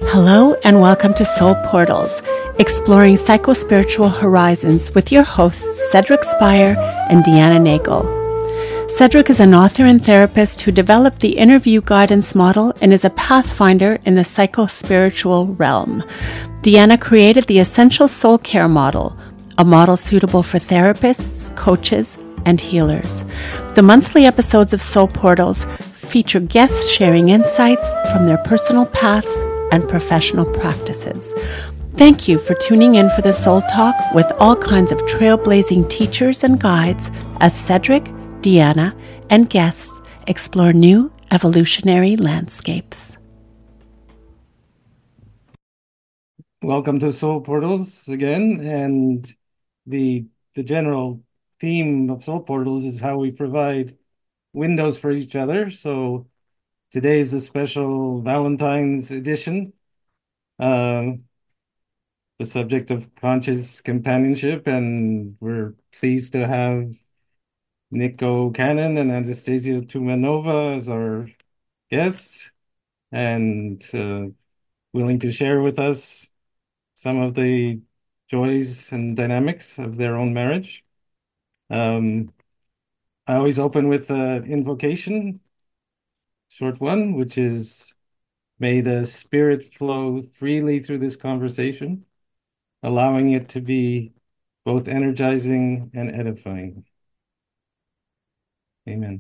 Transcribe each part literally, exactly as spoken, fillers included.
Hello and welcome to Soul Portals, exploring psychospiritual horizons with your hosts Cedric Spire and Deanna Nagel. Cedric is an author and therapist who developed the interview guidance model and is a pathfinder in the psychospiritual realm. Deanna created the Essential Soul Care model, a model suitable for therapists, coaches, and healers. The monthly episodes of Soul Portals feature guests sharing insights from their personal paths and professional practices. Thank you for tuning in for the Soul Talk with all kinds of trailblazing teachers and guides as Cedric, Deanna, and guests explore new evolutionary landscapes. Welcome to Soul Portals again, and the the general theme of Soul Portals is how we provide windows for each other. So today is a special Valentine's edition, um, the subject of conscious companionship, and we're pleased to have Nico Cannon and Anastasia Tumanova as our guests, and uh, willing to share with us some of the joys and dynamics of their own marriage. Um, I always open with an invocation, short one, which is, may the spirit flow freely through this conversation, allowing it to be both energizing and edifying. Amen.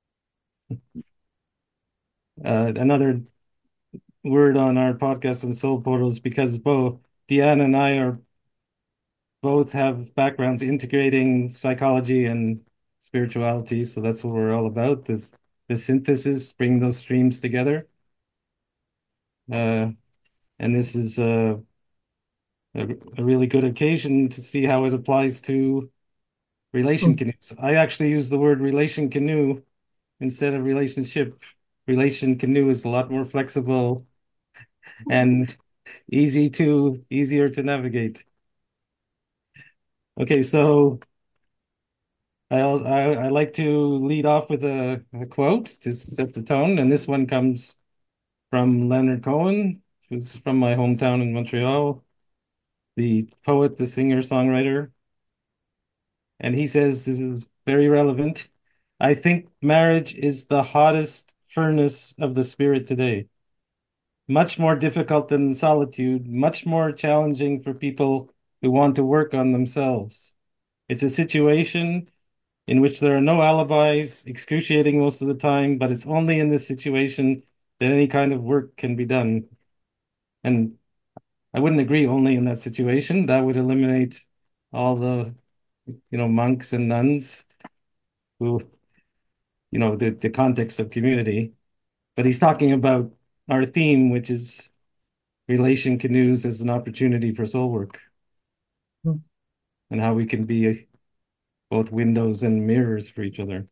Uh, another word on our podcast on Soul Portals, because both Deanna and I are both have backgrounds integrating psychology and spirituality, so that's what we're all about, this the synthesis, bring those streams together. Uh, and this is a, a, a really good occasion to see how it applies to relation canoes. I actually use the word relation canoe instead of relationship. Relation canoe is a lot more flexible and easy to easier to navigate. Okay, so I, I, I like to lead off with a, a quote to set the tone, and this one comes from Leonard Cohen, who's from my hometown in Montreal, the poet, the singer, songwriter. And he says, this is very relevant. I think marriage is the hottest furnace of the spirit today. Much more difficult than solitude, much more challenging for people who want to work on themselves. It's a situation in which there are no alibis, excruciating most of the time, but it's only in this situation that any kind of work can be done. And I wouldn't agree only in that situation. That would eliminate all the, you know, monks and nuns who, you know, the, the context of community. But he's talking about our theme, which is relation canoes as an opportunity for soul work, Mm. and how we can be both windows and mirrors for each other.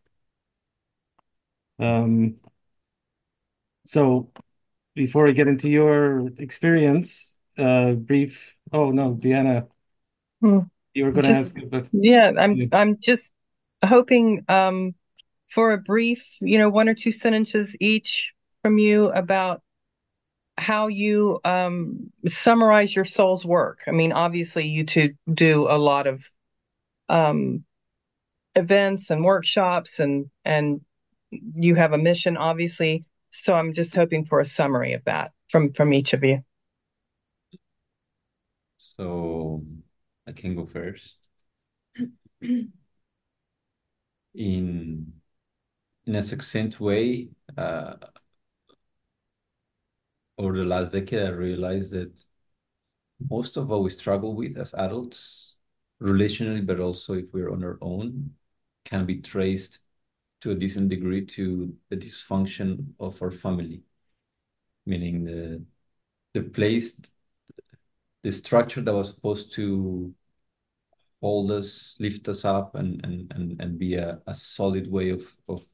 Um, so before I get into your experience, uh, brief, oh no, Deanna, Mm. you were going to Just ask about, yeah, I'm yeah. I'm just hoping um for a brief, you know, one or two sentences each from you about how you um summarize your soul's work. I mean, obviously you two do a lot of um events and workshops and and you have a mission, obviously. So I'm just hoping for a summary of that from from each of you. So I can go first. In in a succinct way, uh, over the last decade, I realized that most of what we struggle with as adults, relationally, but also if we're on our own, can be traced to a decent degree to the dysfunction of our family, meaning the the place, the structure that was supposed to hold us, lift us up, and and and, and be a, a solid way of of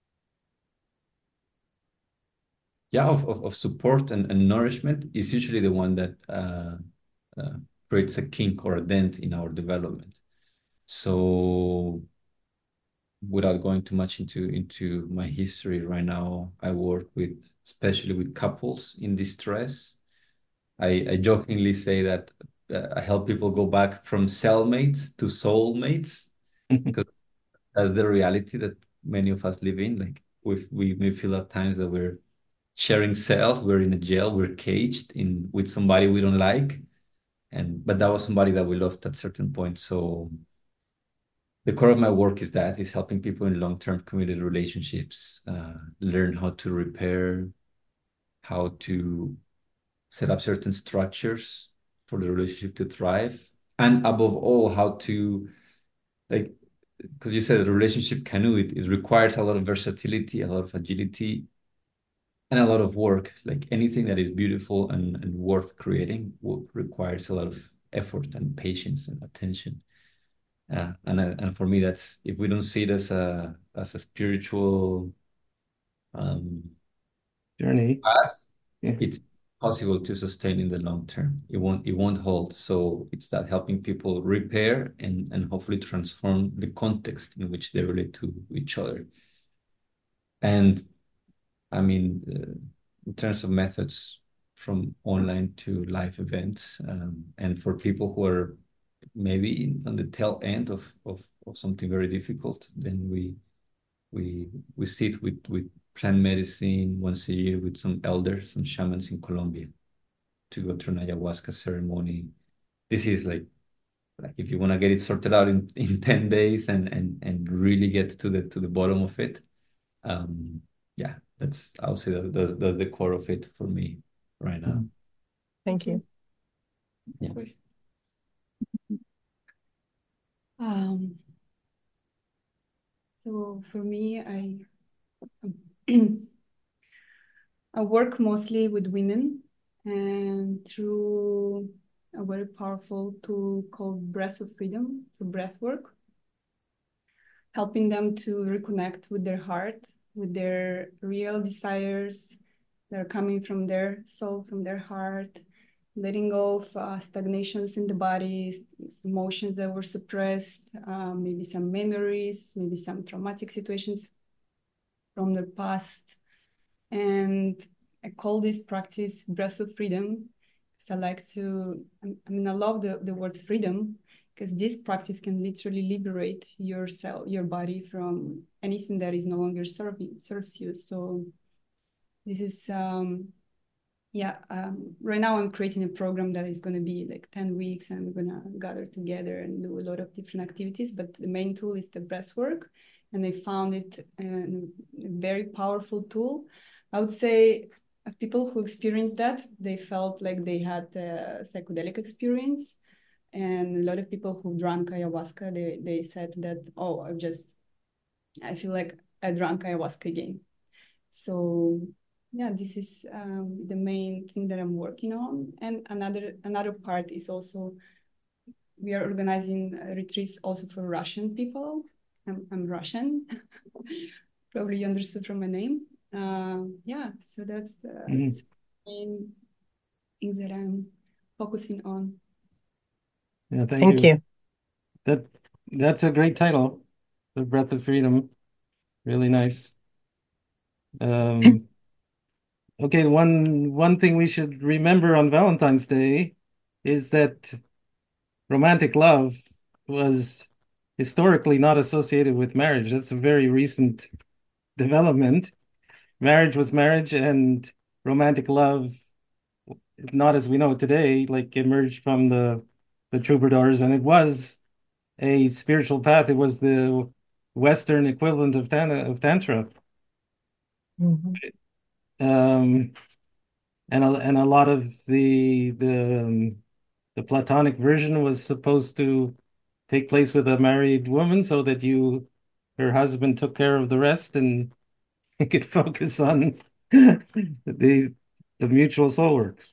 yeah of, of, of support and, and nourishment is usually the one that uh, uh, creates a kink or a dent in our development. So without going too much into into my history right now, I work with especially with couples in distress, I, I jokingly say that uh, I help people go back from cellmates to soulmates, because that's the reality that many of us live in. Like we we may feel at times that we're sharing cells, we're in a jail, we're caged in with somebody we don't like, and but that was somebody that we loved at certain point. So the core of my work is that is helping people in long-term committed relationships uh, learn how to repair, how to set up certain structures for the relationship to thrive, and above all, how to, like, because you said the relationship canoe, it, it requires a lot of versatility, a lot of agility, and a lot of work. Like anything that is beautiful and, and worth creating will, requires a lot of effort and patience and attention. Uh, and uh, and for me, that's, if we don't see it as a as a spiritual um, Journey. path, Yeah. it's possible to sustain in the long term. It won't it won't hold. So it's that helping people repair and and hopefully transform the context in which they relate to each other. And I mean, uh, in terms of methods, from online to live events, um, and for people who are maybe on the tail end of, of, of something very difficult, then we we we sit with with plant medicine once a year with some elders, some shamans in Colombia, to go through an ayahuasca ceremony. This is like like if you want to get it sorted out in, in ten days and and and really get to the to the bottom of it. Um, yeah, that's, I'll say that that's, that's the core of it for me right now. Thank you. Yeah. Um, so for me, I I work mostly with women, and through a very powerful tool called Breath of Freedom, so breath work, helping them to reconnect with their heart, with their real desires that are coming from their soul, from their heart, letting go of uh, stagnations in the body, emotions that were suppressed, uh, maybe some memories, maybe some traumatic situations from the past. And I call this practice Breath of Freedom, because I like to, I mean, I love the, the word freedom, because this practice can literally liberate yourself, your body from anything that is no longer serving, serves you. So this is, um, yeah, um, right now I'm creating a program that is going to be like ten weeks, and we're going to gather together and do a lot of different activities. But the main tool is the breath work. And I found it a very powerful tool. I would say uh, people who experienced that, they felt like they had a psychedelic experience. And a lot of people who drank ayahuasca, they, they said that, oh, I just, I feel like I drank ayahuasca again. So yeah, this is um, the main thing that I'm working on. And another another part is also, we are organizing retreats also for Russian people. I'm, I'm Russian, probably you understood from my name. Uh, yeah, so that's the Mhm. main things that I'm focusing on. Yeah, thank Thank you. you. That that's a great title, The Breath of Freedom. Really nice. Um, okay, one one thing we should remember on Valentine's Day is that romantic love was historically not associated with marriage. That's a very recent development. Marriage was marriage, and romantic love, not as we know it today, like emerged from the the troubadours, and it was a spiritual path. It was the Western equivalent of tan of tantra. Mhm. Um, and a, and a lot of the the um, the Platonic version was supposed to take place with a married woman, so that you her husband took care of the rest, and you could focus on the the mutual soul works.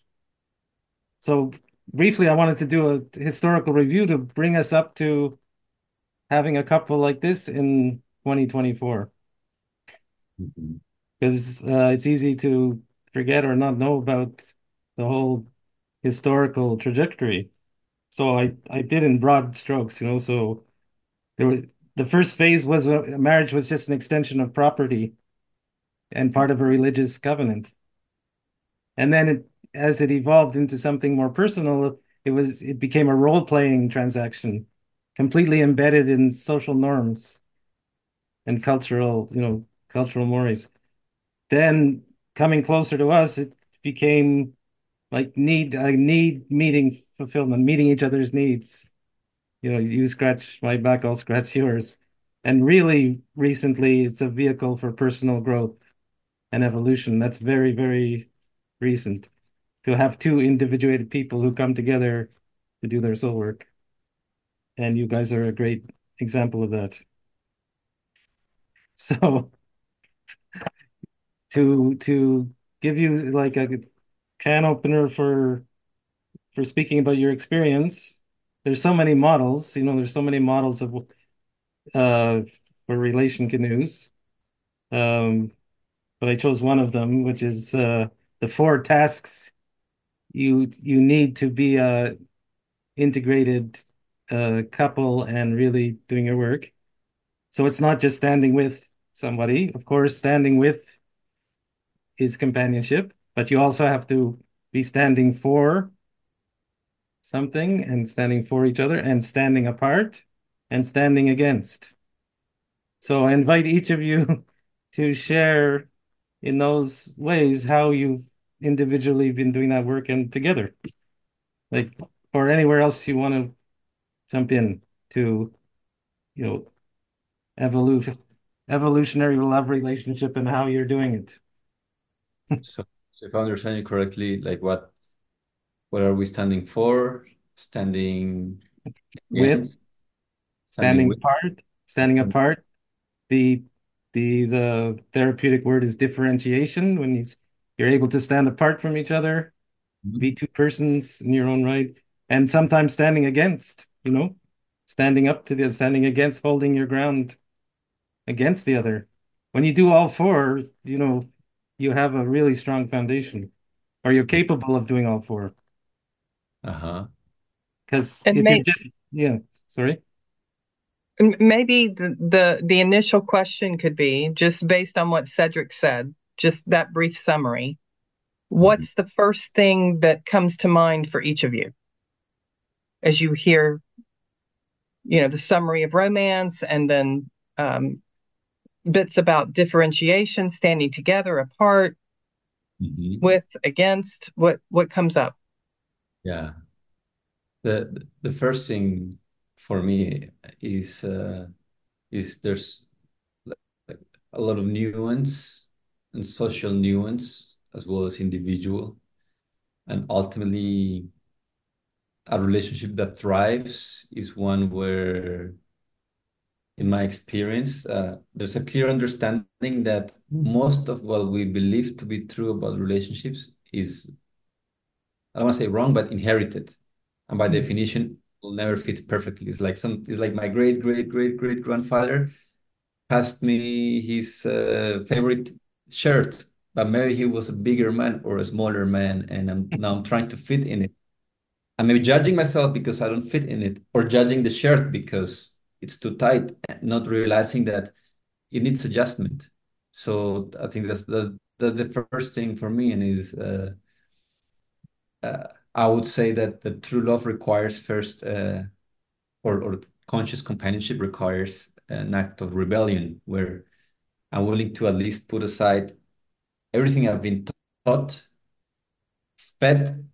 So briefly, I wanted to do a historical review to bring us up to having a couple like this in twenty twenty-four, Mhm. because uh, it's easy to forget or not know about the whole historical trajectory. So I I did in broad strokes, you know. So there was the first phase was uh, marriage was just an extension of property and part of a religious covenant. And then it as it evolved into something more personal, it was it became a role-playing transaction, completely embedded in social norms and cultural, you know, cultural mores. Then coming closer to us, it became like need a need meeting fulfillment, meeting each other's needs. You know, you scratch my back, I'll scratch yours. And really recently, it's a vehicle for personal growth and evolution. That's very, very recent to have two individuated people who come together to do their soul work. And you guys are a great example of that. So to to give you like a can opener for for speaking about your experience, there's so many models, you know, there's so many models of uh for relation canoes. Um, but I chose one of them, which is uh the four tasks you you need to be a integrated uh couple and really doing your work. So it's not just standing with somebody. Of course, standing with is companionship, but you also have to be standing for something and standing for each other and standing apart and standing against. So I invite each of you to share in those ways how you've individually been doing that work and together. Like, or anywhere else you want to jump in to, you know, evolution, evolutionary love relationship and how you're doing it. So, so if I understand you correctly, like what what are we standing for? Standing With against, standing standing with. apart, standing Um, apart. The the the therapeutic word is differentiation. When you, you're able to stand apart from each other, be two persons in your own right, and sometimes standing against, you know, standing up to the standing against, holding your ground against the other. When you do all four, you know, you have a really strong foundation, or you're capable of doing all four. Uh-huh. Because And if you're may, just, yeah, sorry. m- maybe the, the the initial question could be, just based on what Cedric said, just that brief summary. What's the first thing that comes to mind for each of you as you hear, you know, the summary of romance, and then um, bits about differentiation, standing together, apart, Mhm. with, against? What what comes up? Yeah. The the first thing for me is uh, is there's like a lot of nuance and social nuance as well as individual, and ultimately a relationship that thrives is one where, in my experience, uh, there's a clear understanding that most of what we believe to be true about relationships is, I don't want to say wrong, but inherited. And by definition, will never fit perfectly. It's like some, it's like my great, great, great, great grandfather passed me his uh, favorite shirt, but maybe he was a bigger man or a smaller man, and I'm now I'm trying to fit in it. I'm maybe judging myself because I don't fit in it, or judging the shirt because it's too tight, not realizing that it needs adjustment. So I think that's that's, that's the first thing for me, and is uh, uh, I would say that the true love requires first, uh, or or conscious companionship requires an act of rebellion, where I'm willing to at least put aside everything I've been taught, fed,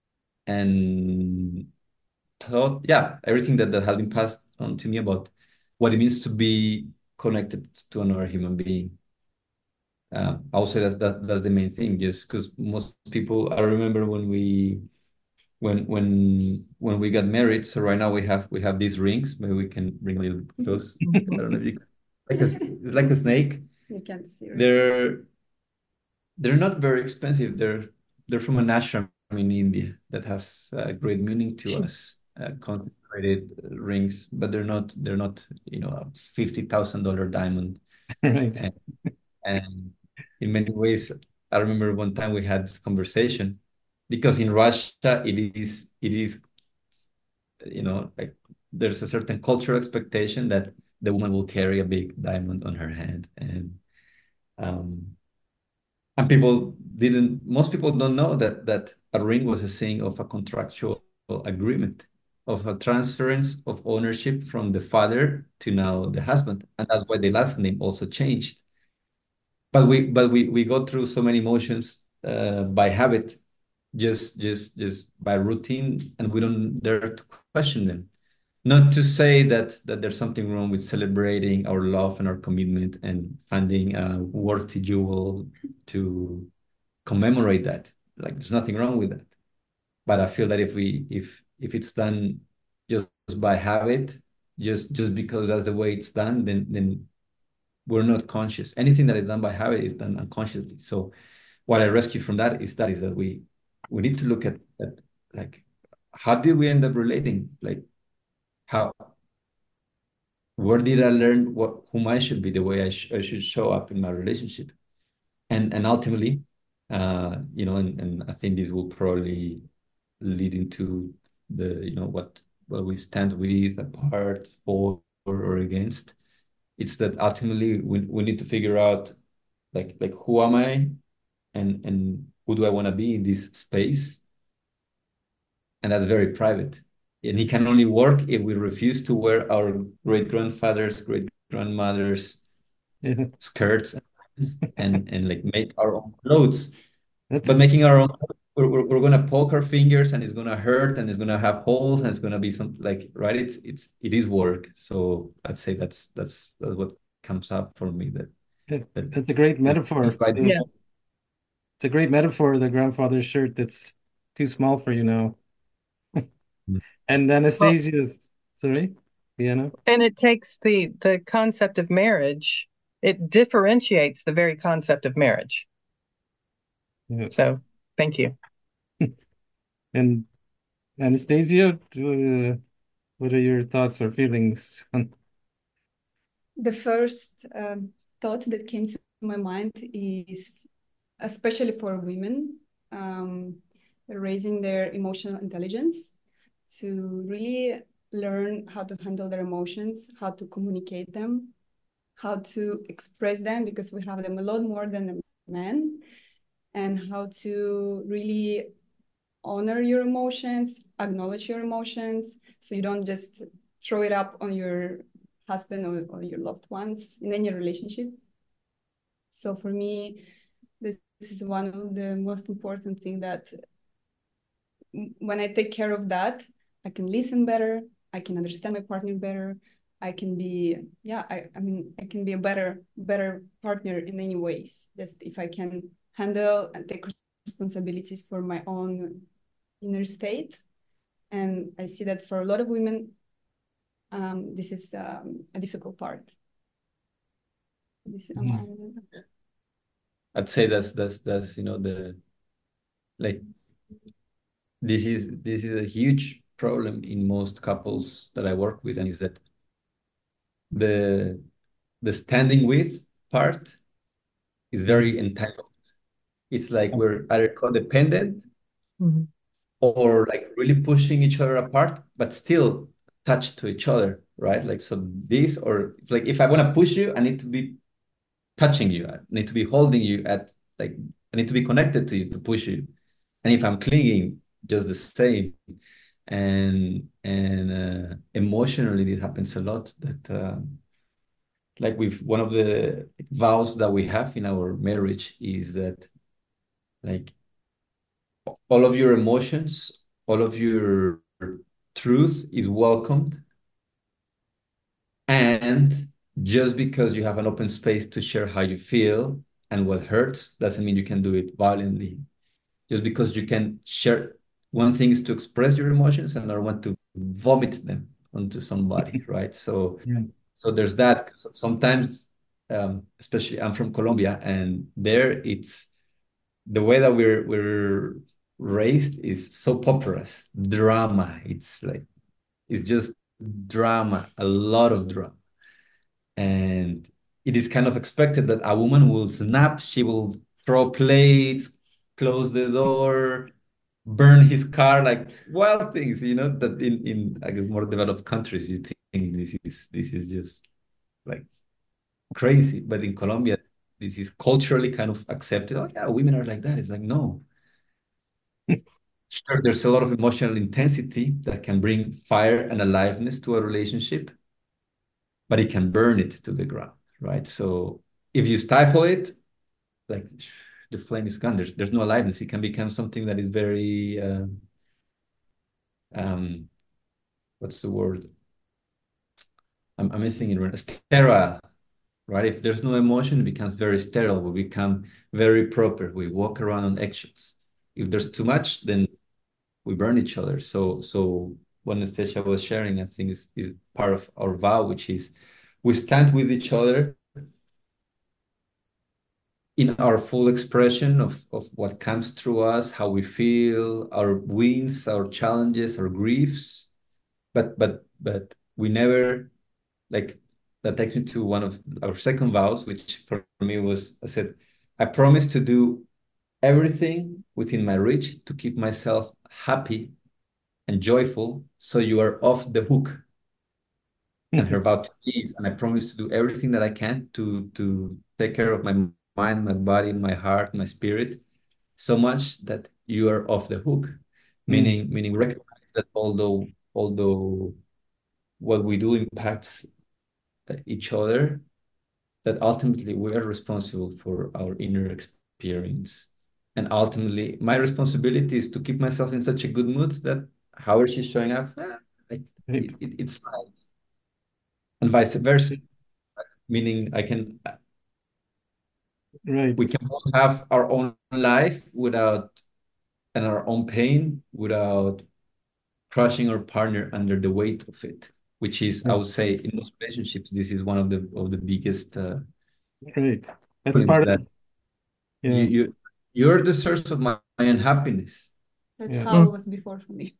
and taught, yeah, everything that, that has been passed on to me about what it means to be connected to another human being. Uh, I would say that's that that's the main thing, just because most people, I remember when we when when when we got married. So right now we have we have these rings. Maybe we can bring a little close. I don't know if you can, like a, it's like a snake. You can't see right now. They're they're not very expensive. They're they're from an ashram in India that has uh, great meaning to us. Uh, consecrated rings, but they're not they're not you know a fifty thousand dollar diamond. Right. And, and in many ways, I remember one time we had this conversation, because in Russia it is it is you know like there's a certain cultural expectation that the woman will carry a big diamond on her hand, and um And people didn't, most people don't know that that a ring was a thing of a contractual agreement, of a transference of ownership from the father to now the husband. And that's why the last name also changed. But we but we we go through so many emotions uh, by habit, just just just by routine, and we don't dare to question them. Not to say that that there's something wrong with celebrating our love and our commitment and finding a worthy jewel to commemorate that. Like there's nothing wrong with that. But I feel that if we if if it's done just by habit, just just because that's the way it's done, then then we're not conscious. Anything that is done by habit is done unconsciously. So what I rescue from that is that is that we we need to look at at like how did we end up relating? Like how where did I learn what whom I should be, the way I, sh I should show up in my relationship, and and ultimately, uh, you know, and and I think this will probably lead into the you know what what we stand with, apart, for or against. It's that ultimately we we need to figure out like like who am I, and and who do I want to be in this space, and that's very private. And it can only work if we refuse to wear our great grandfathers, great grandmothers Yeah. skirts and and like make our own clothes. That's But making our own, we're, we're, we're gonna poke our fingers and it's gonna hurt and it's gonna have holes and it's gonna be some like right. It's it's it is work. So I'd say that's that's that's what comes up for me. That that that's a great metaphor. if I Yeah. It's a great metaphor, the grandfather's shirt that's too small for you now. And Well, Anastasia's, sorry, Diana? and it takes the the concept of marriage, it differentiates the very concept of marriage. Yeah. So thank you. And Anastasia, uh, what are your thoughts or feelings on? The first um, thought that came to my mind is, especially for women, um, raising their emotional intelligence to really learn how to handle their emotions, how to communicate them, how to express them, because we have them a lot more than the men, and how to really honor your emotions, acknowledge your emotions, so you don't just throw it up on your husband or, or your loved ones in any relationship. So for me, this, this is one of the most important things, that when I take care of that, I can listen better, I can understand my partner better, I can be, yeah, I, I mean, I can be a better, better partner in many ways. Just if I can handle and take responsibilities for my own inner state. And I see that for a lot of women, um, this is um, a difficult part. This, um, Mhm. I'd say that's that's that's you know the like this is this is a huge problem in most couples that I work with, and is that the the standing with part is very entitled. It's like we're either codependent Mhm. or like really pushing each other apart, but still attached to each other, right? Like so this, or it's like if I want to push you, I need to be touching you. I need to be holding you at like I need to be connected to you to push you. And if I'm clinging, just the same. And and uh, emotionally, this happens a lot. That uh, like with one of the vows that we have in our marriage is that like all of your emotions, all of your truth is welcomed. And just because you have an open space to share how you feel and what hurts doesn't mean you can do it violently. Just because you can share, one thing is to express your emotions, and another one to vomit them onto somebody, right? So, Yeah. so there's that. So sometimes, um, especially I'm from Colombia, and there it's the way that we're we're raised is soap operas, drama. It's like it's just drama, a lot of drama. And it is kind of expected that a woman will snap, she will throw plates, close the door, burn his car, like wild things, you know, that in, in I guess more developed countries you think this is this is just like crazy. But in Colombia, this is culturally kind of accepted. Oh yeah, women are like that. It's like, no. Sure, there's a lot of emotional intensity that can bring fire and aliveness to a relationship, but it can burn it to the ground, right? So if you stifle it, like the flame is gone. There's there's no aliveness. It can become something that is very uh, um, what's the word? I'm, I'm missing it right. Sterile, right? If there's no emotion, it becomes very sterile. We become very proper. We walk around on eggshells. If there's too much, then we burn each other. So, so what Anastasia was sharing, I think, is, is part of our vow, which is we stand with each other in our full expression of, of what comes through us, how we feel, our wins, our challenges, our griefs. But but but we never, like, that takes me to one of our second vows, which for me was, I said, I promise to do everything within my reach to keep myself happy and joyful, so you are off the hook. And her vow to me is, and I promise to do everything that I can to to take care of my mind, my body, my heart, my spirit, so much that you are off the hook. Meaning, meaning recognize that although although what we do impacts each other, that ultimately we are responsible for our inner experience. And ultimately, my responsibility is to keep myself in such a good mood that however she's showing up, eh, it, Right. it, it's nice. And vice versa, meaning I can, Right. we can both have our own life without, and our own pain without crushing our partner under the weight of it, which is, I would say, in most relationships, this is one of the of the biggest uh, Right. That's part of that yeah. you you you're the source of my, my unhappiness. That's Yeah. how it was before for me.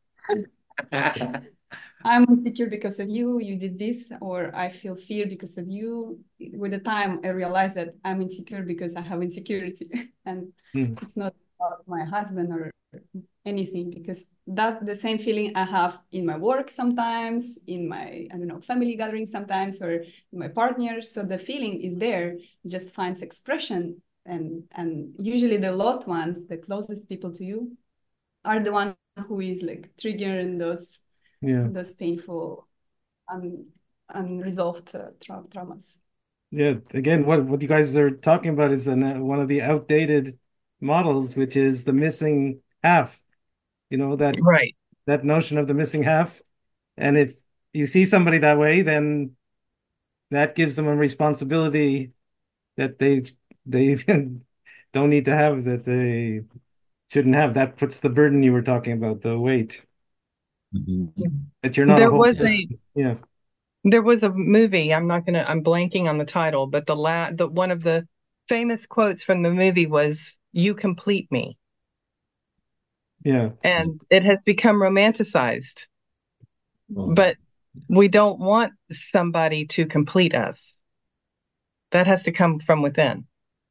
I'm insecure because of you, you did this, or I feel fear because of you. With the time, I realized that I'm insecure because I have insecurity, and Mm. it's not about my husband or anything, because that the same feeling I have in my work sometimes, in my, I don't know, family gathering sometimes, or in my partners. So the feeling is there, it just finds expression, and and usually the loved ones, the closest people to you, are the one who is like triggering those Yeah. those painful un, unresolved uh, tra traumas. Yeah. Again, what what you guys are talking about is an, uh, one of the outdated models, which is the missing half. You know, that Right. that notion of the missing half. And if you see somebody that way, then that gives them a responsibility that they they don't need to have, that they shouldn't have. That puts the burden you were talking about, the weight. Mhm. That you're not a There whole was person. a Yeah. there was a movie. I'm not gonna. I'm blanking on the title, but the la the one of the famous quotes from the movie was "You complete me," Yeah. and it has become romanticized. Oh, But we don't want somebody to complete us. That has to come from within.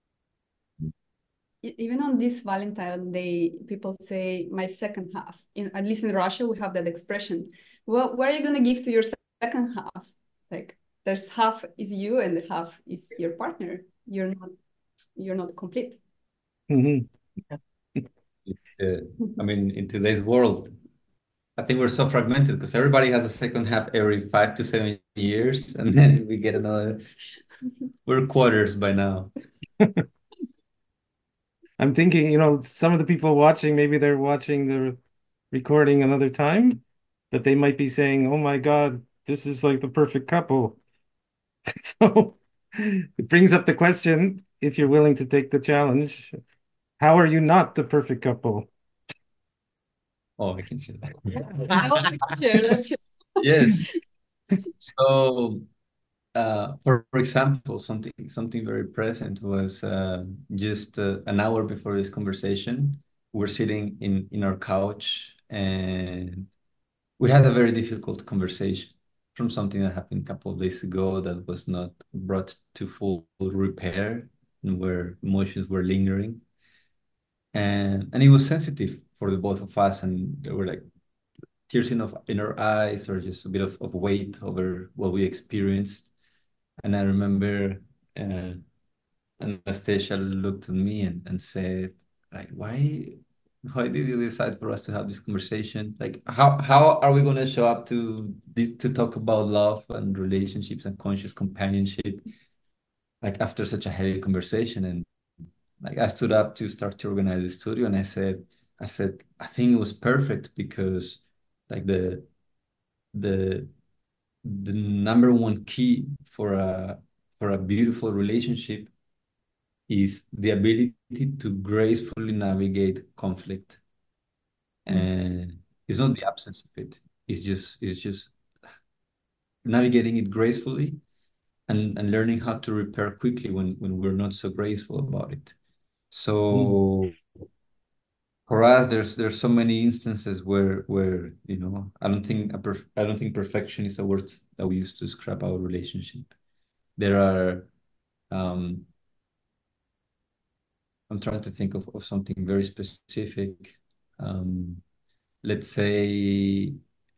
E- Even on this Valentine Day, people say my second half. In at least in Russia, we have that expression. Well, what are you gonna give to your second half? Like there's half is you and half is your partner. You're not you're not complete. Mhm. it's uh, I mean, in today's world, I think we're so fragmented because everybody has a second half every five to seven years, and then we get another. We're quarters by now. I'm thinking, you know, some of the people watching, maybe they're watching the recording another time, but they might be saying, "Oh my God, this is like the perfect couple." So it brings up the question, if you're willing to take the challenge, how are you not the perfect couple? Oh, I can share that. No, let's share, let's share. Yes. So, uh, for, for example, something something very present was uh, just uh, an hour before this conversation. We're sitting in in our couch, and we had a very difficult conversation from something that happened a couple of days ago that was not brought to full repair, and where emotions were lingering. And and it was sensitive for the both of us, and there were like tears in of in our eyes, or just a bit of, of weight over what we experienced. And I remember uh, Anastasia looked at me and, and said, like, why why did you decide for us to have this conversation? Like, how how are we gonna show up to this to talk about love and relationships and conscious companionship, like after such a heavy conversation? And like I stood up to start to organize the studio, and I said, I said, I think it was perfect because like the the the number one key for a for a beautiful relationship is the ability to gracefully navigate conflict. And it's not the absence of it. It's just it's just navigating it gracefully and, and learning how to repair quickly when, when we're not so graceful about it. So for us, there's there's so many instances where where you know I don't think a perf I don't think perfection is a word that we use to describe our relationship. There are um, I'm trying to think of, of something very specific. Um, let's say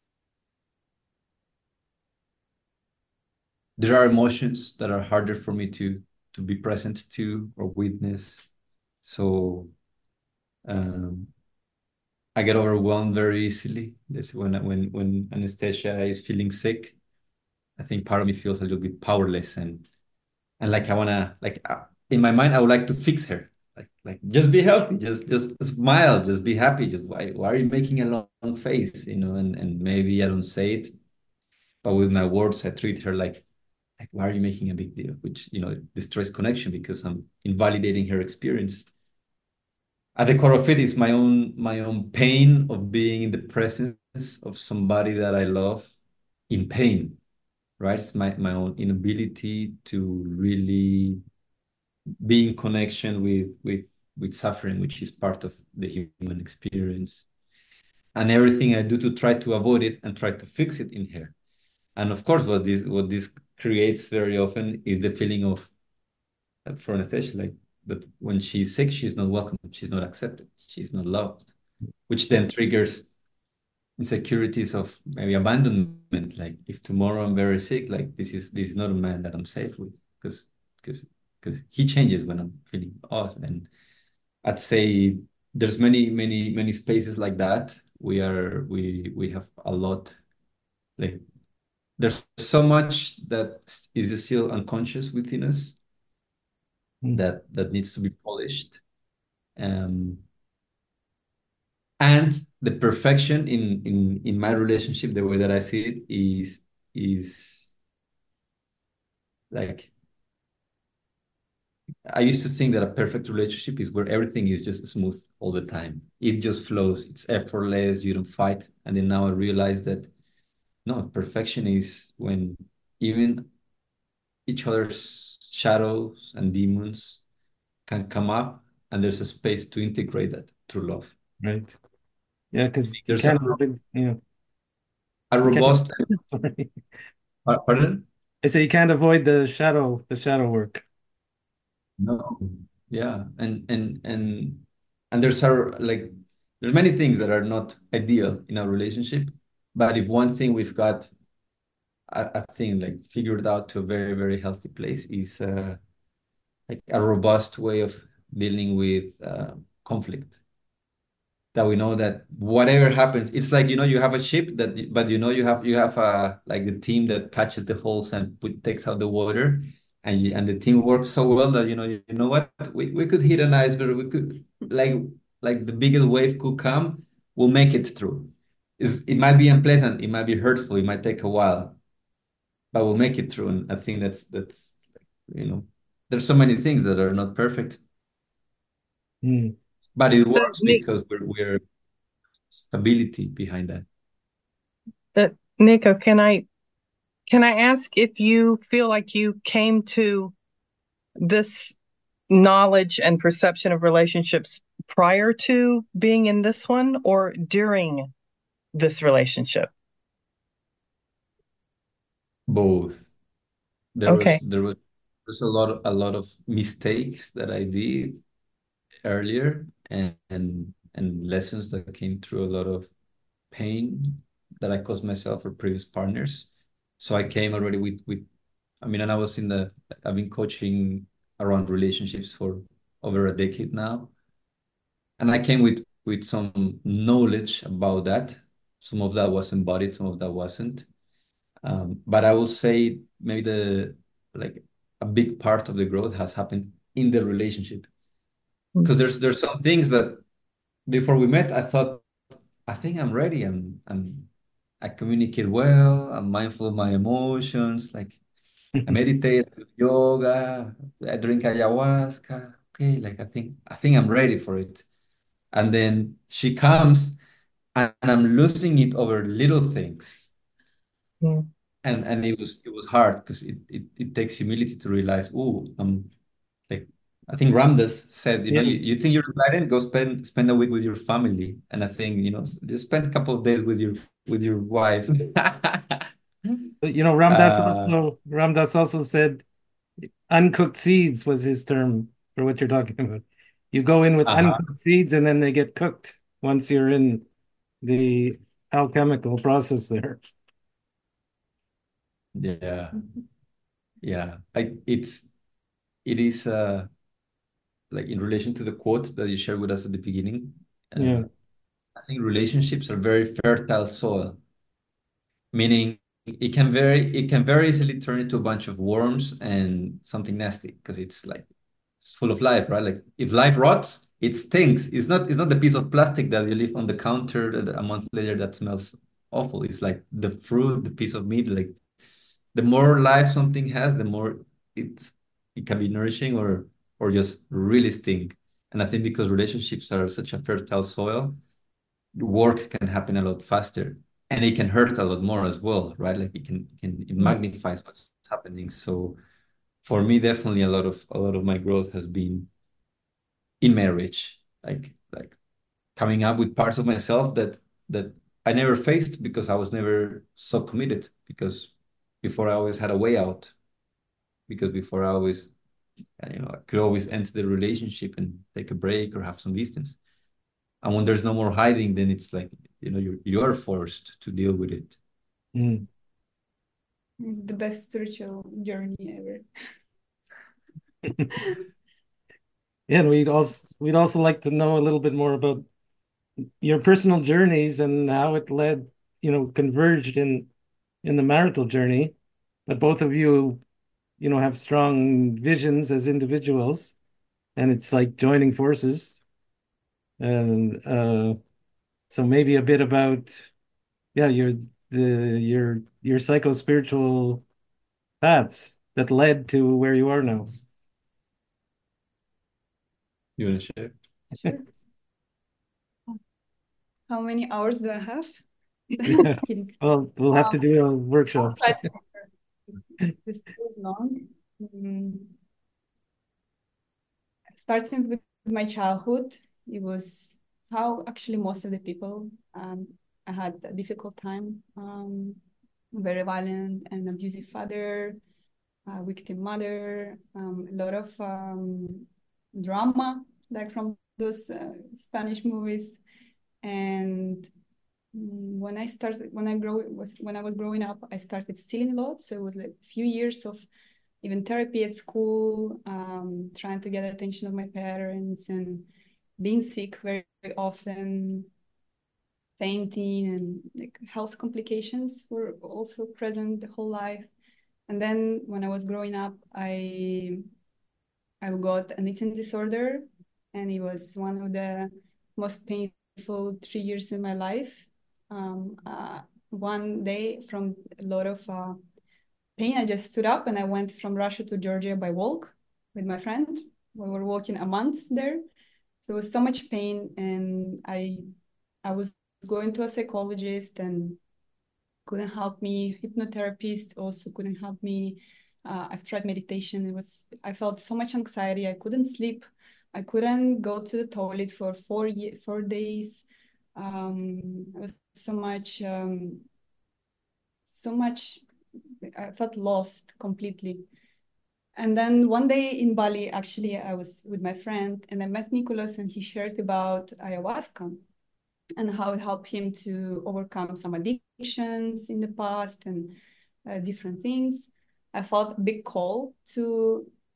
there are emotions that are harder for me to to be present to or witness. So um, I get overwhelmed very easily. This when when when Anastasia is feeling sick, I think part of me feels a little bit powerless and and like I wanna like uh, in my mind I would like to fix her. Like like just be healthy, just just smile, just be happy. Just why why are you making a long, long face? You know, and and maybe I don't say it, but with my words I treat her like like why are you making a big deal? Which you know destroys connection because I'm invalidating her experience. At the core of it is my own my own pain of being in the presence of somebody that I love in pain, right? It's my, my own inability to really be in connection with with with suffering, which is part of the human experience. And everything I do to try to avoid it and try to fix it in her. And of course, what this what this creates very often is the feeling of, for Anastasia, like that when she's sick, she's not welcome, she's not accepted, she's not loved, which then triggers insecurities of maybe abandonment. Like if tomorrow I'm very sick, like this is this is not a man that I'm safe with because because because he changes when I'm feeling off. And I'd say there's many many many spaces like that. We are we we have a lot, like there's so much that is still unconscious within us that that needs to be polished. Um, and the perfection in in in my relationship, the way that I see it, is is like I used to think that a perfect relationship is where everything is just smooth all the time. It just flows. It's effortless. You don't fight. And then now I realize that no, perfection is when even each other's shadows and demons can come up, and there's a space to integrate that through love. Right. Yeah, because you There's can't a, avoid, you know, a you can't, robust. sorry. Pardon? I say you can't avoid the shadow, the shadow work. No. Yeah. And and and and there's our like there's many things that are not ideal in our relationship, but if one thing we've got, I, I think like figured out to a very, very healthy place is uh like a robust way of dealing with uh, conflict. That we know that whatever happens, it's like you know you have a ship that, but you know you have you have a like the team that patches the holes and put, takes out the water, and you, and the team works so well that you know you know what we, we could hit an iceberg, we could like like the biggest wave could come, we'll make it through. Is it might be unpleasant, it might be hurtful, it might take a while, but we'll make it through. And I think that's that's you know there's so many things that are not perfect, Mm. but it So, works Nick, because we're we're stability behind that. uh, Nico, can I can I ask if you feel like you came to this knowledge and perception of relationships prior to being in this one or during this relationship? Both. There was Okay. there was there's a lot of, a lot of mistakes that I did earlier, and, and and lessons that came through a lot of pain that I caused myself or previous partners. So I came already with with I mean, and I was in the I've been coaching around relationships for over a decade now. And I came with with some knowledge about that. Some of that was embodied, some of that wasn't. Um, but I will say maybe the like a big part of the growth has happened in the relationship. Because there's there's some things that before we met, I thought, I think I'm ready. I'm I'm I communicate well. I'm mindful of my emotions. Like I meditate, I do yoga, I drink ayahuasca. Okay, like I think I think I'm ready for it. And then she comes, and, and I'm losing it over little things. Mm. And and it was it was hard because it, it it takes humility to realize, oh, I'm like I think Ramdas said, you know, Yeah. you, you think you're enlightened, go spend spend a week with your family. And I think, you know, just spend a couple of days with your with your wife. But you know, Ramdas Uh, also Ramdas also said uncooked seeds was his term for what you're talking about. You go in with uh-huh. uncooked seeds and then they get cooked once you're in the alchemical process there. Yeah. Yeah. I it's it is uh like in relation to the quote that you shared with us at the beginning. Uh, Yeah. I think relationships are very fertile soil, meaning it can very it can very easily turn into a bunch of worms and something nasty because it's like it's full of life, right? Like if life rots, it stinks. It's not it's not the piece of plastic that you leave on the counter that a month later that smells awful. It's like the fruit, the piece of meat. Like the more life something has, the more it's it can be nourishing or or just really stink. And I think because relationships are such a fertile soil, work can happen a lot faster and it can hurt a lot more as well, right? Like it can, it can it magnifies what's happening. So for me, definitely a lot of a lot of my growth has been in marriage, like like coming up with parts of myself that that I never faced because I was never so committed. Because before I always had a way out. Because before I always, you know, I could always enter the relationship and take a break or have some distance. And when there's no more hiding, then it's like, you know, you you are forced to deal with it. Mm. It's the best spiritual journey ever. Yeah, and we'd also we'd also like to know a little bit more about your personal journeys and how it led, you know, converged in in the marital journey. But both of you, you know, have strong visions as individuals, and it's like joining forces. And uh, so maybe a bit about, yeah, your the your your psycho-spiritual paths that led to where you are now. You want to share? Sure. How many hours do I have? Yeah. Kidding. Well, we'll have to Um, do a I'll workshop. try to remember. This, this is long. Mm, starting with my childhood, it was how actually most of the people, um, I had a difficult time. Um, very violent and abusive father, a victim mother, um, a lot of um, drama, like from those uh, Spanish movies. And mm, when I started, when I grow was when I was growing up, I started stealing a lot. So it was like a few years of even therapy at school, um, trying to get attention of my parents and being sick very, very often, fainting, and like health complications were also present the whole life. And then when I was growing up, I I got an eating disorder, and it was one of the most painful three years in my life. Um, uh, one day, from a lot of uh, pain, I just stood up and I went from Russia to Georgia by walk with my friend. We were walking a month there. So it was so much pain, and I I was going to a psychologist and couldn't help me. Hypnotherapist also couldn't help me. Uh, I've tried meditation. It was I felt so much anxiety. I couldn't sleep. I couldn't go to the toilet for four ye- four days. Um, it was so much um, so much. I felt lost completely. And then one day in Bali, actually, I was with my friend and I met Nicholas, and he shared about ayahuasca and how it helped him to overcome some addictions in the past and uh, different things. I felt a big call to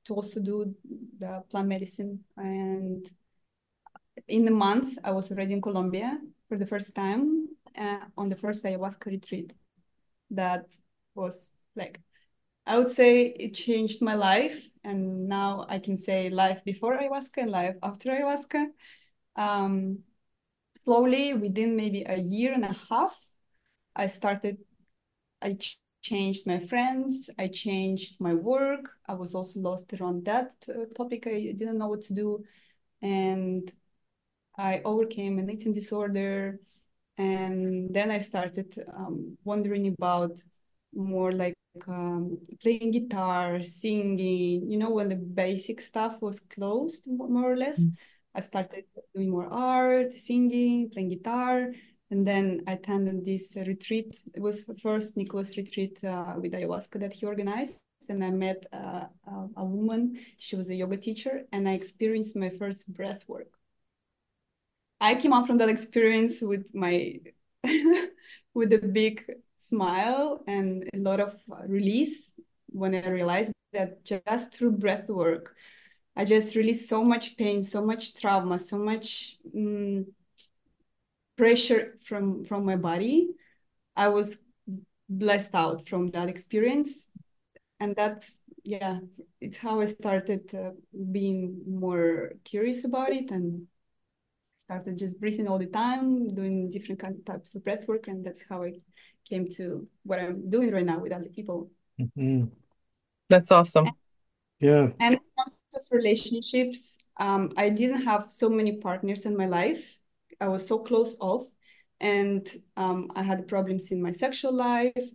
to also do the plant medicine. And in the month, I was already in Colombia for the first time uh, on the first ayahuasca retreat. That was like, I would say it changed my life. And now I can say life before ayahuasca and life after ayahuasca. Um, slowly, within maybe a year and a half, I started, I ch changed my friends, I changed my work. I was also lost around that uh, topic. I didn't know what to do. And I overcame an eating disorder. And then I started um, wondering about more like um, playing guitar, singing, you know, when the basic stuff was closed, more or less. I started doing more art, singing, playing guitar. And then I attended this uh, retreat. It was the first Nicholas retreat uh, with ayahuasca that he organized. And I met uh, a, a woman. She was a yoga teacher. And I experienced my first breath work. I came out from that experience with my with a big smile and a lot of release when I realized that just through breath work, I just released so much pain, so much trauma, so much um, pressure from from my body. I was blessed out from that experience, and that's yeah, it's how I started uh, being more curious about it and started just breathing all the time, doing different kind of types of breath work, and that's how I came to what I'm doing right now with other people. Mm-hmm. That's awesome. And, Yeah. and in terms of relationships, um, I didn't have so many partners in my life. I was so close off, and um, I had problems in my sexual life,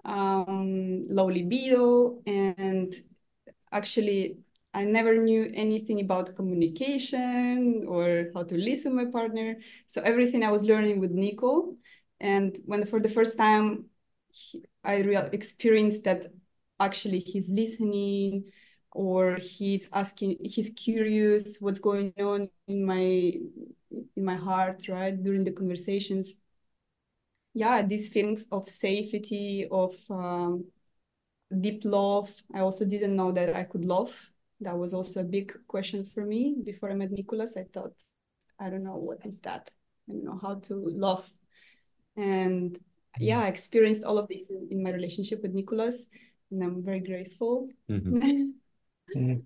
um, low libido, and actually I never knew anything about communication or how to listen to my partner. So everything I was learning with Nico. And when for the first time he, I real experienced that actually he's listening or he's asking, he's curious what's going on in my in my heart, right? During the conversations. Yeah, these feelings of safety, of um, deep love. I also didn't know that I could love. That was also a big question for me before I met Nicholas. I thought, I don't know what is that. I don't know how to love. And yeah, I experienced all of this in, in my relationship with Nicholas, and I'm very grateful. Mm-hmm. Mm.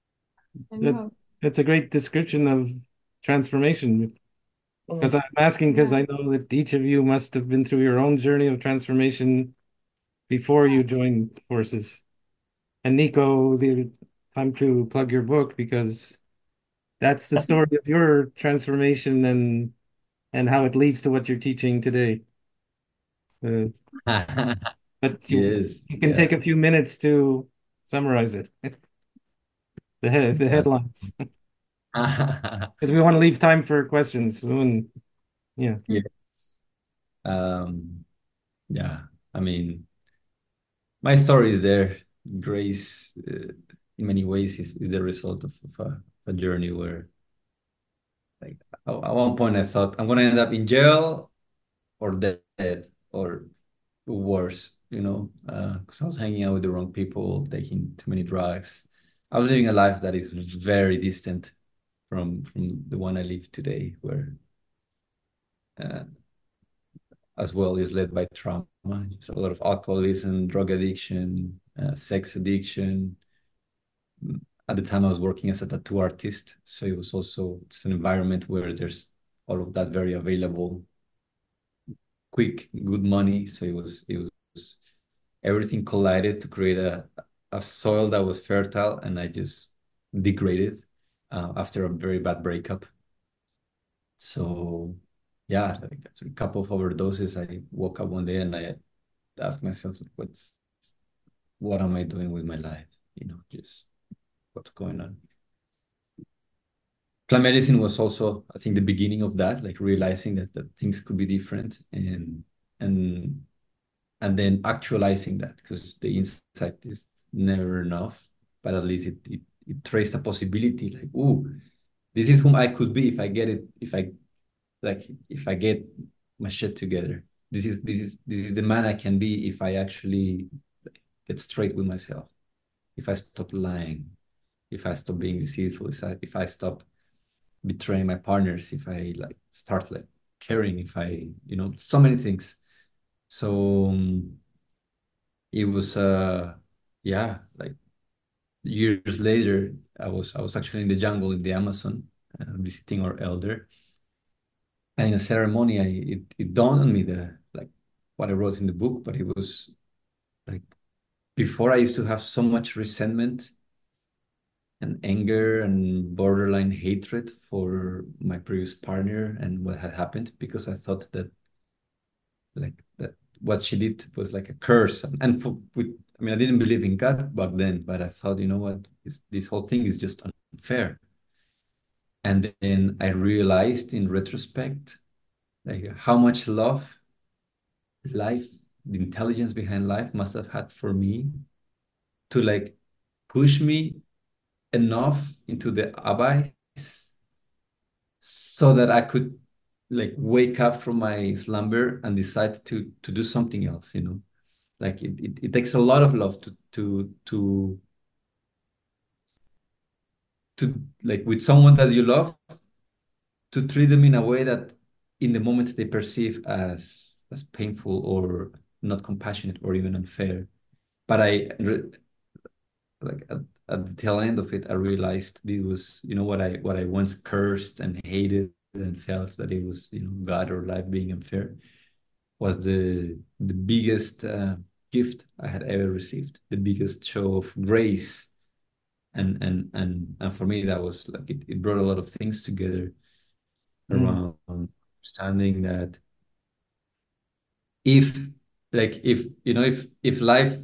I That, know. that's a great description of transformation. Because Mm. I'm asking because Yeah. I know that each of you must have been through your own journey of transformation before you joined forces. And Nico, the time to plug your book because that's the story of your transformation and and how it leads to what you're teaching today. Uh, but you Yes, you can yeah. take a few minutes to summarize it. The head, the Yeah. headlines. Because we want to leave time for questions. We want- yeah. Yes. Um, yeah. I mean, my story is there. Grace, uh, in many ways, is, is the result of, of a, a journey where, like, at, at one point I thought I'm gonna end up in jail or dead or worse, you know, because I was hanging out with the wrong people, taking too many drugs. I was living a life that is very distant from from the one I live today, where uh, as well is led by trauma. There's a lot of alcoholism, drug addiction, uh, sex addiction. At the time, I was working as a tattoo artist, so it was also just an environment where there's all of that very available, quick, good money. So it was it was everything collided to create a a soil that was fertile, and I just degraded uh, after a very bad breakup. So yeah, like after a couple of overdoses, I woke up one day and I asked myself, what's what am I doing with my life? You know, just what's going on? Plant medicine was also, I think, the beginning of that, like realizing that, that things could be different and and and then actualizing that, because the insight is never enough, but at least it it, it traced a possibility, like, oh, this is whom I could be if I get it, if I like if I get my shit together. This is this is this is the man I can be if I actually get straight with myself, if I stop lying, if I stop being deceitful, if I, if I stop betraying my partners, if I like start like caring, if I, you know, so many things. So um, it was, uh, yeah, like years later, I was I was actually in the jungle in the Amazon, uh, visiting our elder, and in a ceremony, I it, it dawned on me the like what I wrote in the book, but it was like before I used to have so much resentment and anger and borderline hatred for my previous partner and what had happened because I thought that like that what she did was like a curse and, and for with I mean I didn't believe in God back then, but I thought, you know what, this, this whole thing is just unfair. And then I realized in retrospect like how much love life, the intelligence behind life must have had for me to like push me enough into the abyss so that I could like wake up from my slumber and decide to to do something else, you know. Like it, it, it takes a lot of love to to to to like with someone that you love to treat them in a way that in the moment they perceive as as painful or not compassionate or even unfair. But I like at, at the tail end of it, I realized this was, you know, what I what I once cursed and hated and felt that it was, you know, God or life being unfair was the the biggest uh, gift I had ever received, the biggest show of grace. And and and and for me that was like it, it brought a lot of things together Mm. around understanding that if like if you know if if life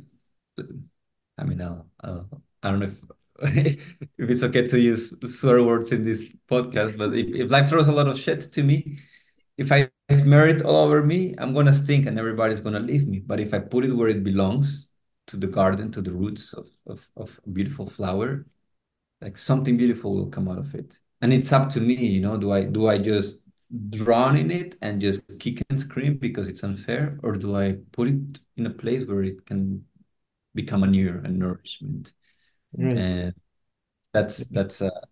I mean I'll, I'll I don't know if if it's okay to use swear words in this podcast, but if, if life throws a lot of shit to me, if I smear it all over me, I'm gonna stink and everybody's gonna leave me. But if I put it where it belongs, to the garden, to the roots of, of, of a beautiful flower, like something beautiful will come out of it. And it's up to me, you know, do I do I just drown in it and just kick and scream because it's unfair, or do I put it in a place where it can become a new a nourishment? Right. And that's that's uh,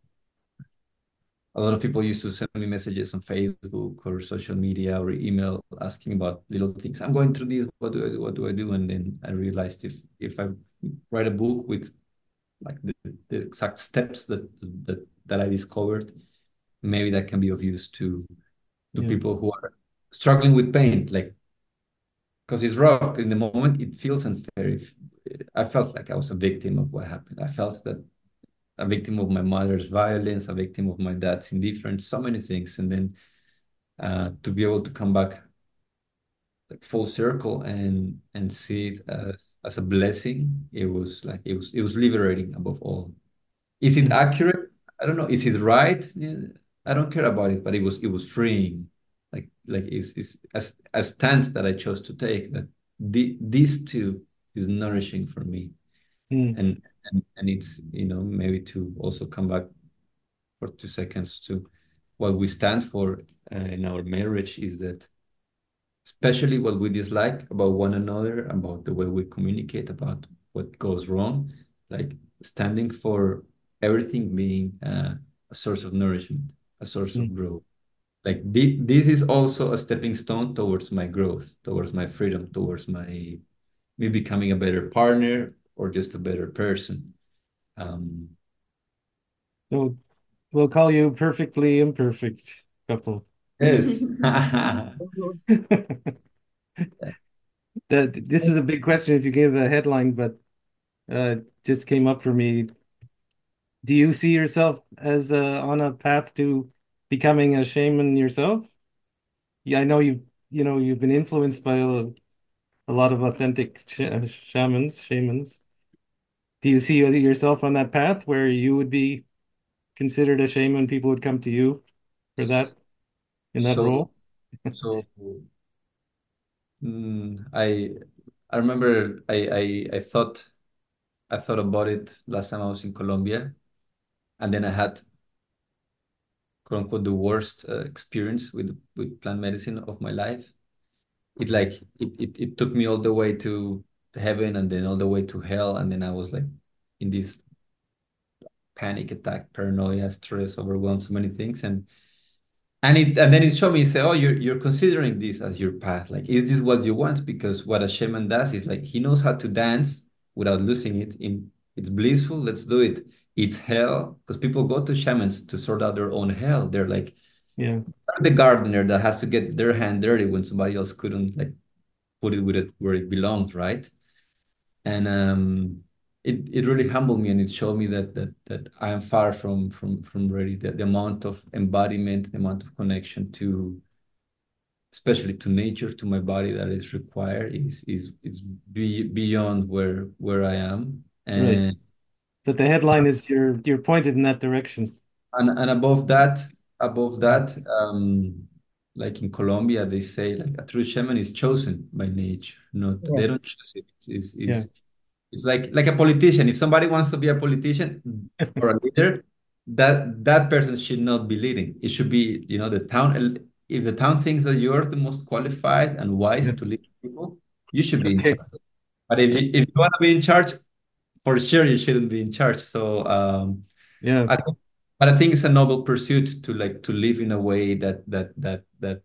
a lot of people used to send me messages on Facebook or social media or email asking about little things. I'm going through this. What do I do? What do I do? And then I realized if if I write a book with like the, the exact steps that that that I discovered, maybe that can be of use to to Yeah. people who are struggling with pain. Like because it's rough in the moment, it feels unfair. If I felt like I was a victim of what happened. I felt that a victim of my mother's violence, a victim of my dad's indifference, so many things. And then uh, to be able to come back like full circle and and see it as as a blessing, it was like it was it was liberating above all. Is it Mm. accurate? I don't know. Is it right? Yeah, I don't care about it, but it was it was freeing. Like like it's it's a, a stand that I chose to take that the, this too is nourishing for me. Mm. And, and and it's, you know, maybe to also come back for two seconds to what we stand for uh, in our marriage is that especially what we dislike about one another, about the way we communicate, about what goes wrong, like standing for everything being uh, a source of nourishment, a source Mm. of growth. Like thi- this is also a stepping stone towards my growth, towards my freedom, towards my me becoming a better partner or just a better person. Um, So we'll call you perfectly imperfect couple. yes. Mhm. That this is a big question if you gave a headline, but uh just came up for me. Do you see yourself as uh, on a path to becoming a shaman yourself? Yeah, I know you've you know you've been influenced by a, a lot of authentic sh shamans, shamans. Do you see yourself on that path where you would be considered a shaman? People would come to you for that in that So, role? so mm, I I remember I, I I thought I thought about it last time I was in Colombia, and then I had quote unquote the worst uh, experience with with plant medicine of my life. It like it, it it took me all the way to heaven and then all the way to hell, and then I was like in this panic attack, paranoia, stress, overwhelmed, so many things. And and it and then it showed me, say, oh, you're you're considering this as your path. Like, is this what you want? Because what a shaman does is like he knows how to dance without losing it. In it's blissful, let's do it. It's hell, because people go to shamans to sort out their own hell. They're like Yeah. the gardener that has to get their hand dirty when somebody else couldn't, like, put it with it where it belonged, right? And um, it it really humbled me, and it showed me that that that I am far from from from ready. The, the amount of embodiment, the amount of connection to, especially to nature, to my body, that is required is is is be, beyond where where I am. And Right. But the headline is you're you're pointed in that direction. and, and above that, above that, um, like in Colombia, they say like a true shaman is chosen by nature. Not Yeah. they don't choose it. It's, it's, Yeah. it's It's like like a politician. If somebody wants to be a politician or a leader, that that person should not be leading. It should be, you know, the town. If the town thinks that you're the most qualified and wise Yeah. to lead people, you should be in Okay. charge. But if you, if you want to be in charge, for sure you shouldn't be in charge. So um, Yeah. I think, but I think it's a noble pursuit to like to live in a way that that that that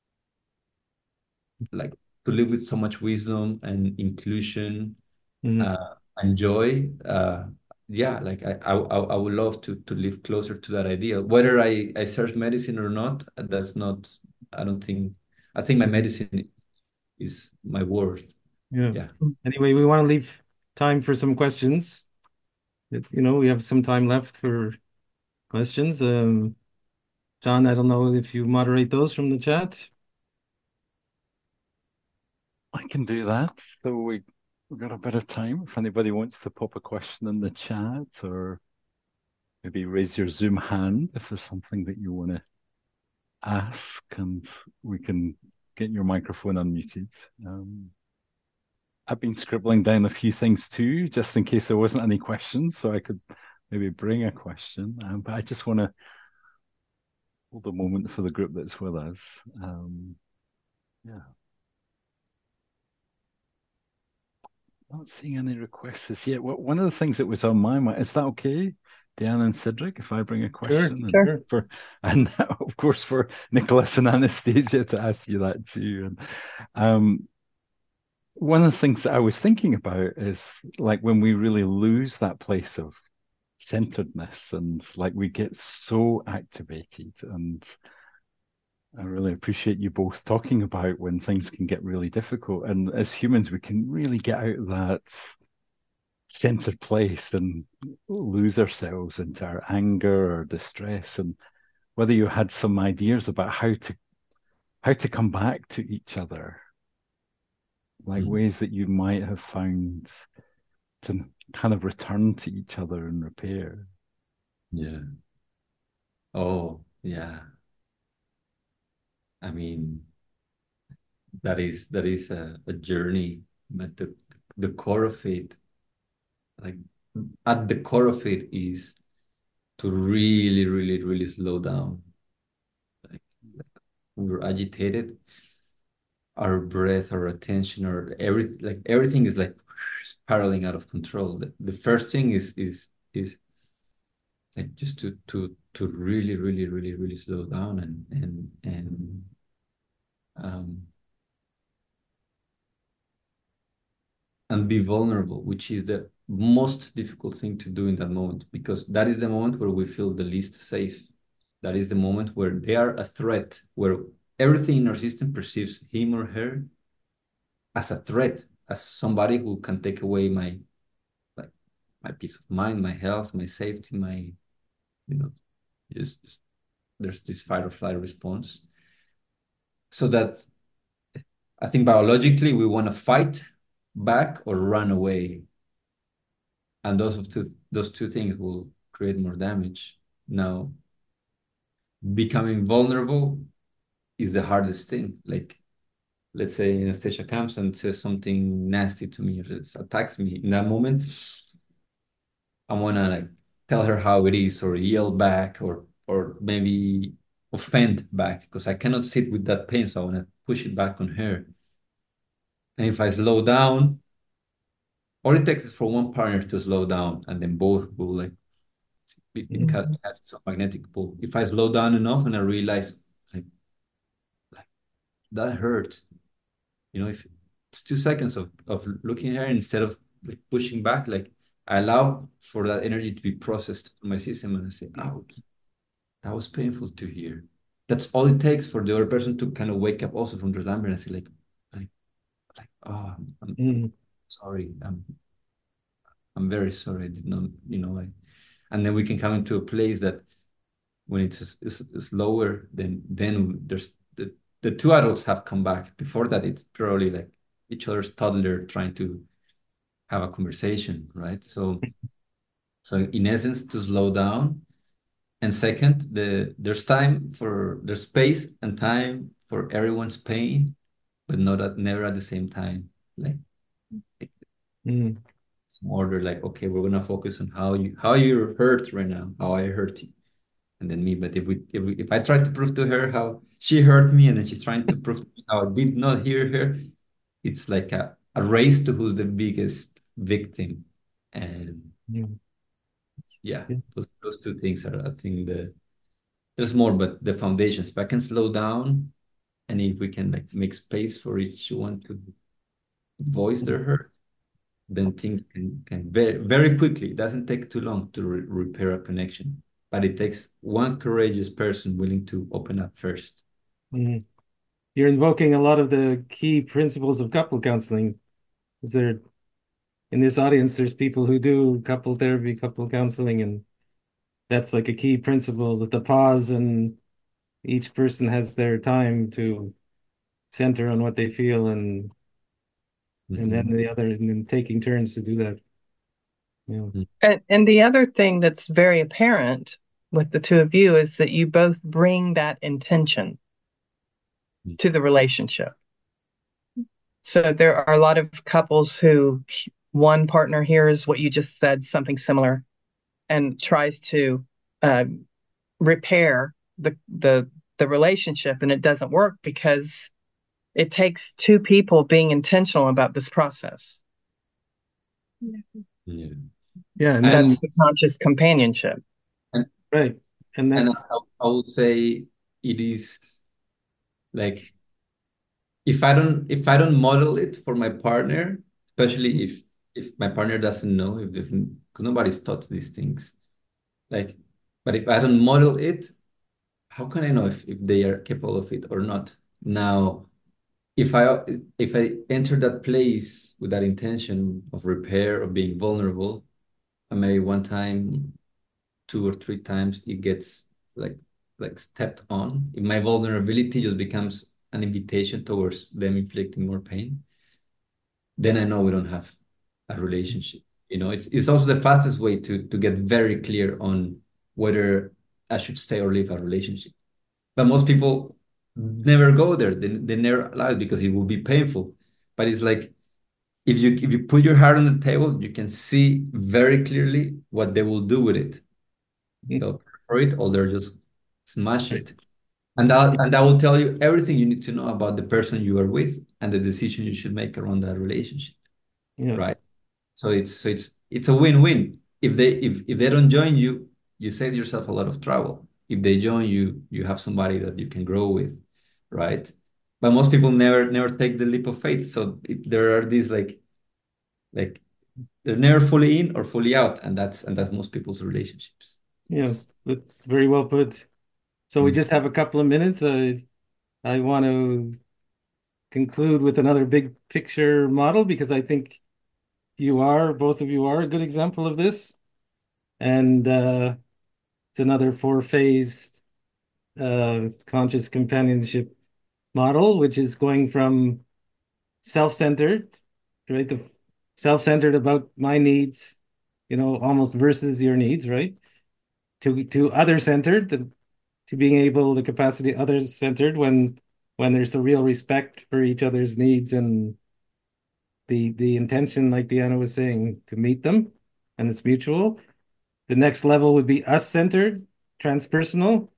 like to live with so much wisdom and inclusion. Mhm. uh, and joy. Uh, yeah, like I, I, I would love to to live closer to that idea. Whether I I search medicine or not, that's not. I don't think. I think my medicine is my word. Yeah. Yeah. Anyway, we want to leave time for some questions. If, you know, we have some time left for questions. Um, John, I don't know if you moderate those from the chat. I can do that. So we we've got a bit of time. If anybody wants to pop a question in the chat, or maybe raise your Zoom hand if there's something that you want to ask, and we can get your microphone unmuted. Um, I've been scribbling down a few things too, just in case there wasn't any questions, so I could maybe bring a question. Um, but I just want to hold a moment for the group that's with us. Um, yeah. Not seeing any requests as yet. Well, one of the things that was on my mind, is that okay, Diana and Cedric, if I bring a question? Sure, and sure. for and of course for Nicholas and Anastasia to ask you that too. And um, one of the things that I was thinking about is like when we really lose that place of centeredness, and like we get so activated. And I really appreciate you both talking about when things can get really difficult. And as humans, we can really get out of that centered place and lose ourselves into our anger or distress. And whether you had some ideas about how to how to come back to each other, like Mm. ways that you might have found to kind of return to each other and repair. Yeah. Oh, yeah. I mean, that is that is a, a journey, but the the core of it, like at the core of it, is to really, really, really slow down. Like, like when we're agitated, our breath, our attention, or every like everything is like spiraling out of control. The, the first thing is is is like just to to to really, really, really, really slow down and and and um and be vulnerable, which is the most difficult thing to do in that moment, because that is the moment where we feel the least safe. That is the moment where they are a threat, where everything in our system perceives him or her as a threat, as somebody who can take away my like my peace of mind, my health, my safety, my, you know, just, just there's this fight or flight response. So that I think biologically we want to fight back or run away. And those of two those two things will create more damage. Now, becoming vulnerable is the hardest thing. Like, let's say Anastasia comes and says something nasty to me or just attacks me. In that moment, I wanna like tell her how it is, or yell back, or or maybe offend back, because I cannot sit with that pain, so I wanna push it back on her. And if I slow down, all it takes is for one partner to slow down, and then both will like It, it has its own magnetic pull. If I slow down enough and I realize like, like that hurt, you know, if it's two seconds of, of looking here instead of like pushing back, like I allow for that energy to be processed in my system and I say, oh, that was painful to hear. That's all it takes for the other person to kind of wake up also from their slumber and say like, like, like, oh, I'm, I'm Mm. sorry. I'm, I'm very sorry. I did not, you know, I, and then we can come into a place that when it's, it's, it's lower, then then there's the, the two adults have come back. Before that, it's probably like each other's toddler trying to have a conversation, right? So, so in essence, to slow down. And second, the there's time for there's space and time for everyone's pain, but not at never at the same time. Like Mm. some order, like okay, we're gonna focus on how you how you're hurt right now, how I hurt you, and then me. But if we if we, if I try to prove to her how she hurt me, and then she's trying to prove to me how I did not hear her, it's like a, a race to who's the biggest victim. And Mm. yeah, Yeah. those those two things are I think the there's more, but the foundations. If I can slow down, and if we can like make space for each one to voice their hurt, then things can can very very quickly. It doesn't take too long to re repair a connection, but it takes one courageous person willing to open up first. Mm. You're invoking a lot of the key principles of couple counseling. Is there in this audience, there's people who do couple therapy, couple counseling, and that's like a key principle that the pause and each person has their time to center on what they feel and and then Mhm. the other and then taking turns to do that. Yeah. And, and the other thing that's very apparent with the two of you is that you both bring that intention to the relationship. So there are a lot of couples who one partner hears what you just said, something similar, and tries to uh, repair the the the relationship, and it doesn't work because it takes two people being intentional about this process. Yeah. Yeah, and And- then That's the conscious companionship. right. And And that's I, I would say it is like if I don't if I don't model it for my partner, especially if if my partner doesn't know, if because nobody's taught these things, like, but if I don't model it, how can I know if, if they are capable of it or not? Now, if I if I enter that place with that intention of repair, of being vulnerable, and maybe one time, two or three times it gets like like stepped on, if my vulnerability just becomes an invitation towards them inflicting more pain, then I know we don't have a relationship. You know, it's it's also the fastest way to to get very clear on whether I should stay or leave a relationship. But most people never go there. They, they never allow it because it will be painful. But it's like if you if you put your heart on the table, you can see very clearly what they will do with it. They'll pray for it or they'll just smash it. And that and that will tell you everything you need to know about the person you are with and the decision you should make around that relationship. yeah. Right. So it's so it's it's a win-win. If they if if they don't join you, you save yourself a lot of trouble. If they join you, you have somebody that you can grow with, right? But most people never never take the leap of faith. So it, there are these like like they're never fully in or fully out, and that's and that's most people's relationships. Yeah, that's very well put. So we Mm. just have a couple of minutes. I I want to conclude with another big picture model because I think you are, both of you are a good example of this. And uh, it's another four-phase uh, conscious companionship model, which is going from self-centered, right? The self-centered about my needs, you know, almost versus your needs, right? To to other-centered, to, to being able, the capacity others-centered when when there's a real respect for each other's needs and the the intention, like Deanna was saying, to meet them, and it's mutual. The next level would be us-centered, transpersonal,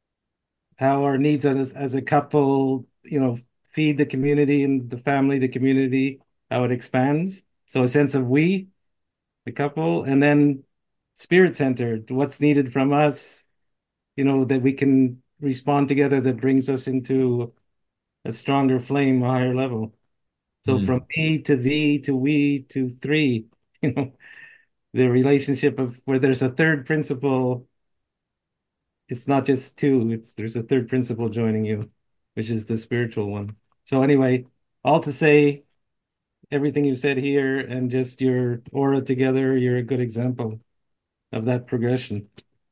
how our needs as, as a couple, you know, feed the community and the family, the community, how it expands. So a sense of we, the couple, and then spirit-centered, what's needed from us, you know, that we can respond together, that brings us into a stronger flame, a higher level. So Mm. from me to thee to we to three, you know, the relationship of where there's a third principle. It's not just two, it's there's a third principle joining you, which is the spiritual one. So anyway, all to say, everything you said here and just your aura together, you're a good example of that progression.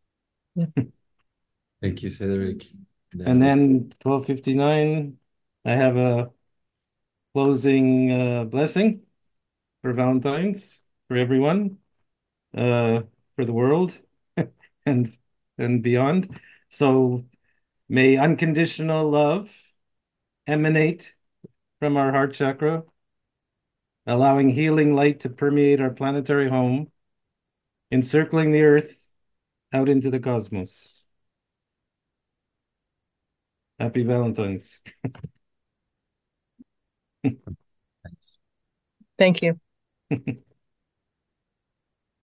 Thank you, Cedric. And then twelve fifty-nine, I have a closing uh, blessing for Valentine's, for everyone, uh, for the world, and and beyond. So may unconditional love emanate from our heart chakra, allowing healing light to permeate our planetary home, encircling the earth out into the cosmos. Happy Valentine's. Thank you.